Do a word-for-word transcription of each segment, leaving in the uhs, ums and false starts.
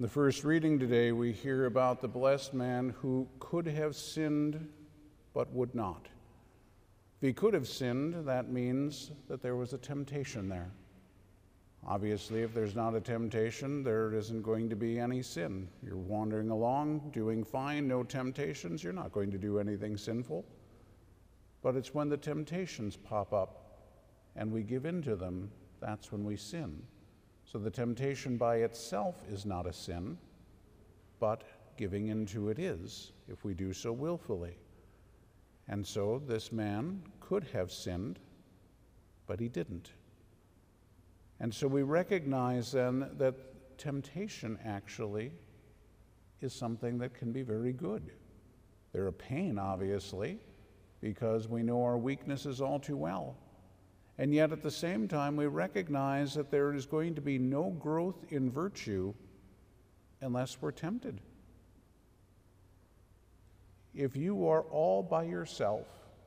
In the first reading today, we hear about the blessed man who could have sinned but would not. If he could have sinned, that means that there was a temptation there. Obviously, if there's not a temptation, there isn't going to be any sin. You're wandering along, doing fine, no temptations, you're not going to do anything sinful. But it's when the temptations pop up and we give in to them, that's when we sin. So the temptation by itself is not a sin, but giving into it is, if we do so willfully. And so this man could have sinned, but he didn't. And so we recognize then that temptation actually is something that can be very good. They're a pain, obviously, because we know our weaknesses all too well. And yet at the same time, we recognize that there is going to be no growth in virtue unless we're tempted. If you are all by yourself,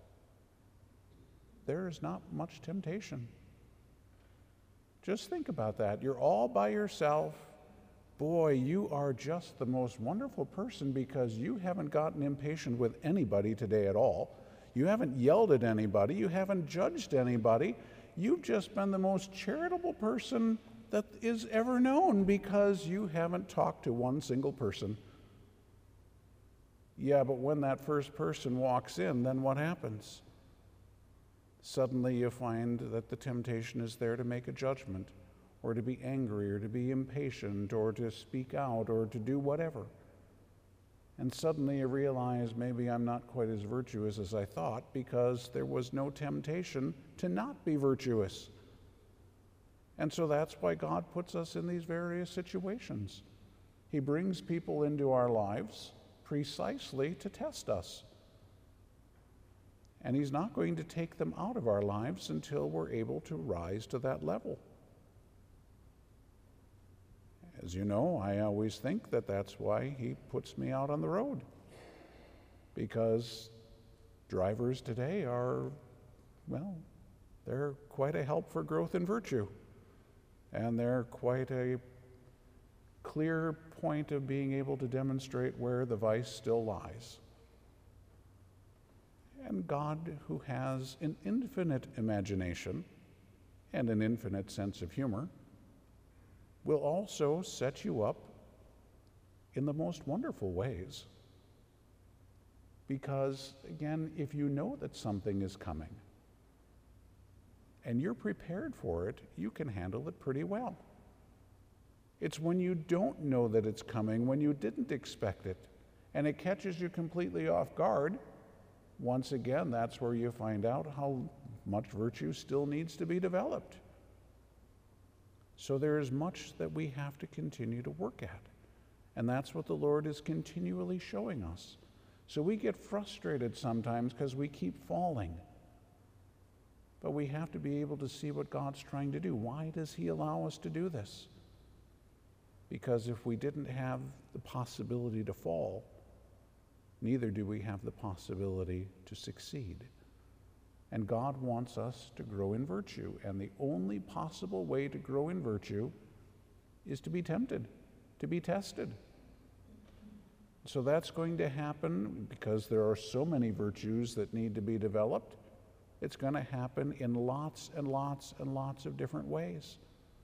there is not much temptation. Just think about that. You're all by yourself. Boy, you are just the most wonderful person because you haven't gotten impatient with anybody today at all. You haven't yelled at anybody. You haven't judged anybody. You've just been the most charitable person that is ever known because you haven't talked to one single person. Yeah, but when that first person walks in, then what happens? Suddenly you find that the temptation is there to make a judgment, or to be angry, or to be impatient, or to speak out, or to do whatever. And suddenly you realize maybe I'm not quite as virtuous as I thought because there was no temptation to not be virtuous. And so that's why God puts us in these various situations. He brings people into our lives precisely to test us. And he's not going to take them out of our lives until we're able to rise to that level. As you know, I always think that that's why he puts me out on the road. Because drivers today are, well, they're quite a help for growth in virtue. And they're quite a clear point of being able to demonstrate where the vice still lies. And God, who has an infinite imagination and an infinite sense of humor, will also set you up in the most wonderful ways. Because, again, if you know that something is coming and you're prepared for it, you can handle it pretty well. It's when you don't know that it's coming, when you didn't expect it, and it catches you completely off guard, once again, that's where you find out how much virtue still needs to be developed. So there is much that we have to continue to work at. And that's what the Lord is continually showing us. So we get frustrated sometimes because we keep falling. But we have to be able to see what God's trying to do. Why does he allow us to do this? Because if we didn't have the possibility to fall, neither do we have the possibility to succeed. And God wants us to grow in virtue. And the only possible way to grow in virtue is to be tempted, to be tested. So that's going to happen because there are so many virtues that need to be developed. It's going to happen in lots and lots and lots of different ways.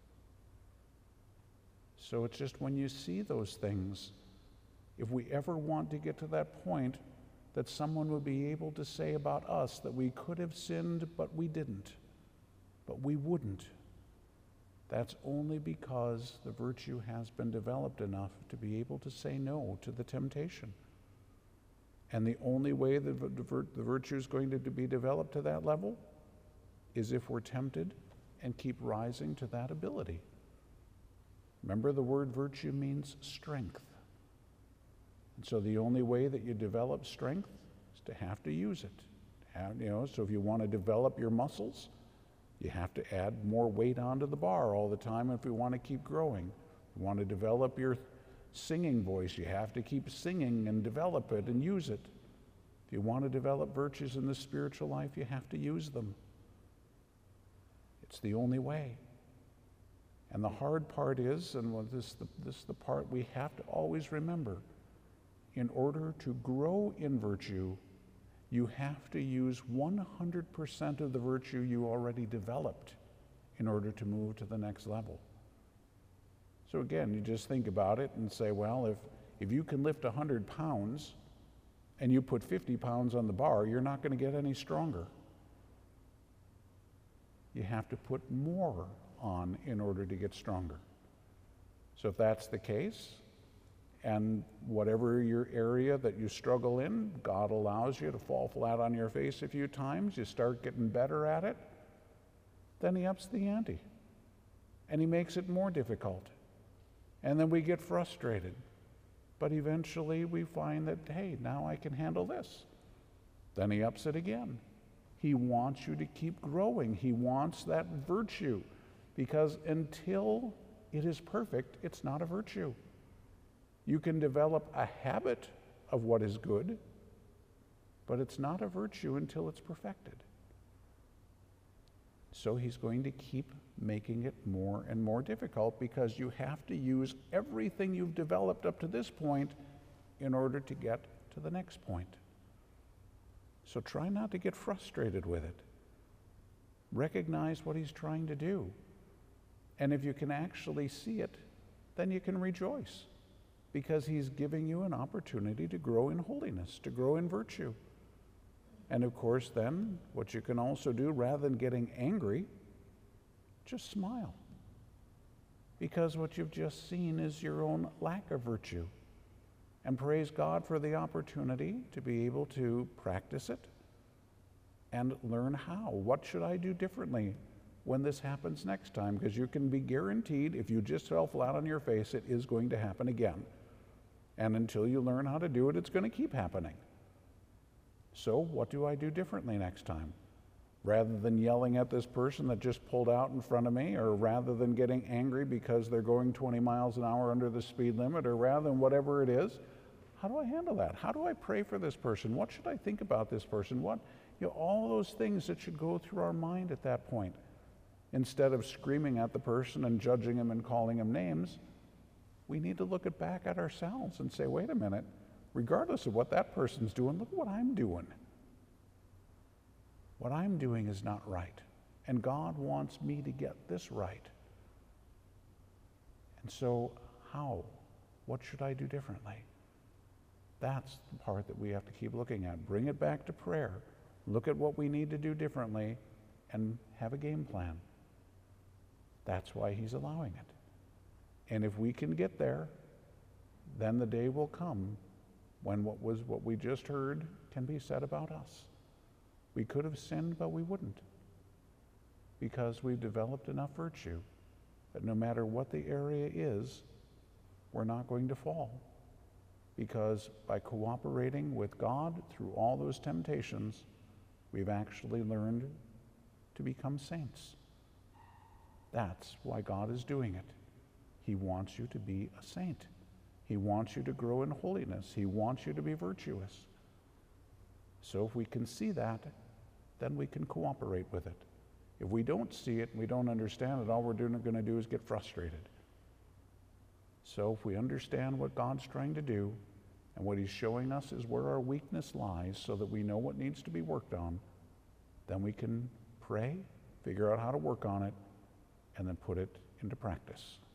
So it's just when you see those things, if we ever want to get to that point that someone would be able to say about us that we could have sinned, but we didn't, but we wouldn't, that's only because the virtue has been developed enough to be able to say no to the temptation. And the only way that the virtue is going to be developed to that level is if we're tempted and keep rising to that ability. Remember, the word virtue means strength. And so the only way that you develop strength is to have to use it. Have, you know, so if you want to develop your muscles, you have to add more weight onto the bar all the time if you want to keep growing. If you want to develop your singing voice, you have to keep singing and develop it and use it. If you want to develop virtues in the spiritual life, you have to use them. It's the only way. And the hard part is, and well, this, the, this is the part we have to always remember, in order to grow in virtue, you have to use one hundred percent of the virtue you already developed in order to move to the next level. So again, you just think about it and say, well, if, if you can lift one hundred pounds and you put fifty pounds on the bar, you're not going to get any stronger. You have to put more on in order to get stronger. So if that's the case, and whatever your area that you struggle in, God allows you to fall flat on your face a few times, you start getting better at it, then he ups the ante. And he makes it more difficult. And then we get frustrated. But eventually we find that, hey, now I can handle this. Then he ups it again. He wants you to keep growing. He wants that virtue. Because until it is perfect, it's not a virtue. You can develop a habit of what is good, but it's not a virtue until it's perfected. So he's going to keep making it more and more difficult because you have to use everything you've developed up to this point in order to get to the next point. So try not to get frustrated with it. Recognize what he's trying to do. And if you can actually see it, then you can rejoice, because he's giving you an opportunity to grow in holiness, to grow in virtue. And of course, then, what you can also do, rather than getting angry, just smile. Because what you've just seen is your own lack of virtue. And praise God for the opportunity to be able to practice it and learn how. What should I do differently when this happens next time? Because you can be guaranteed, if you just fell flat on your face, it is going to happen again. And until you learn how to do it, it's going to keep happening. So what do I do differently next time? Rather than yelling at this person that just pulled out in front of me, or rather than getting angry because they're going twenty miles an hour under the speed limit, or rather than whatever it is, how do I handle that? How do I pray for this person? What should I think about this person? What, you know, all those things that should go through our mind at that point. Instead of screaming at the person and judging him and calling him names, we need to look at back at ourselves and say, wait a minute, regardless of what that person's doing, look at what I'm doing. What I'm doing is not right. And God wants me to get this right. And so how? What should I do differently? That's the part that we have to keep looking at. Bring it back to prayer. Look at what we need to do differently and have a game plan. That's why he's allowing it. And if we can get there, then the day will come when what was what we just heard can be said about us. We could have sinned, but we wouldn't, because we've developed enough virtue that no matter what the area is, we're not going to fall. Because by cooperating with God through all those temptations, we've actually learned to become saints. That's why God is doing it. He wants you to be a saint. He wants you to grow in holiness. He wants you to be virtuous. So if we can see that, then we can cooperate with it. If we don't see it and we don't understand it, all we're doing, going to do is get frustrated. So if we understand what God's trying to do, and what he's showing us is where our weakness lies so that we know what needs to be worked on, then we can pray, figure out how to work on it, and then put it into practice.